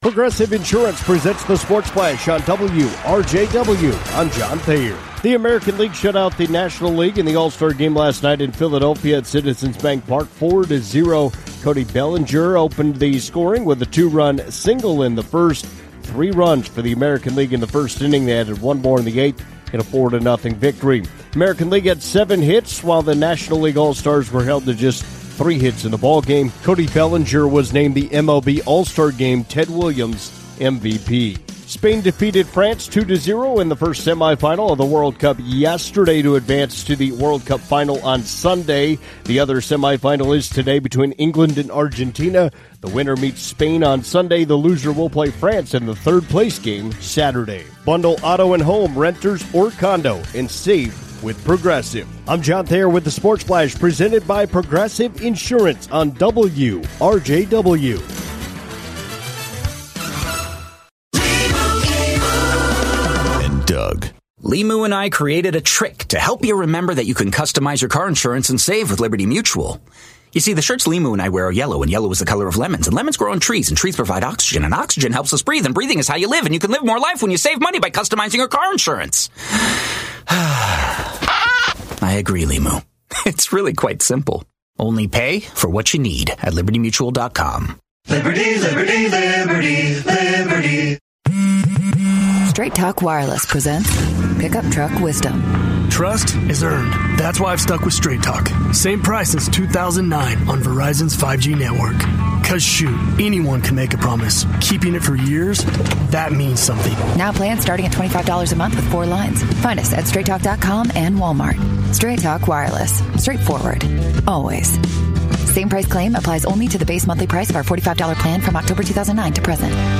Progressive Insurance presents the Sports Flash on WRJW. I'm John Thayer. The American League shut out the National League in the All-Star game last night in Philadelphia at Citizens Bank Park 4-0. Cody Bellinger opened the scoring with a 2-run single in the first. 3 runs for the American League in the first inning. They added 1 more in the 8th in a 4-0 victory. American League had 7 hits, while the National League All-Stars were held to just 3 hits in the ballgame. Cody Bellinger was named the MLB All-Star Game Ted Williams MVP. Spain defeated France 2-0 in the first semifinal of the World Cup yesterday to advance to the World Cup final on Sunday. The other semifinal is today between England and Argentina. The winner meets Spain on Sunday. The loser will play France in the third-place game Saturday. Bundle auto and home, renters or condo, and save with Progressive. I'm John Thayer with the Sports Flash, presented by Progressive Insurance on WRJW. Doug. Limu and I created a trick to help you remember that you can customize your car insurance and save with Liberty Mutual. You see, the shirts Limu and I wear are yellow, and yellow is the color of lemons, and lemons grow on trees, and trees provide oxygen, and oxygen helps us breathe, and breathing is how you live, and you can live more life when you save money by customizing your car insurance. I agree, Limu. It's really quite simple. Only pay for what you need at LibertyMutual.com. Liberty, liberty, liberty, liberty. Straight Talk Wireless presents Pickup Truck Wisdom. Trust is earned. That's why I've stuck with Straight Talk. Same price since 2009 on Verizon's 5G network. Cause shoot, anyone can make a promise. Keeping it for years, that means something. Now plans starting at $25 a month with 4 lines. Find us at straighttalk.com and Walmart. Straight Talk Wireless. Straightforward. Always. Same price claim applies only to the base monthly price of our $45 plan from October 2009 to present.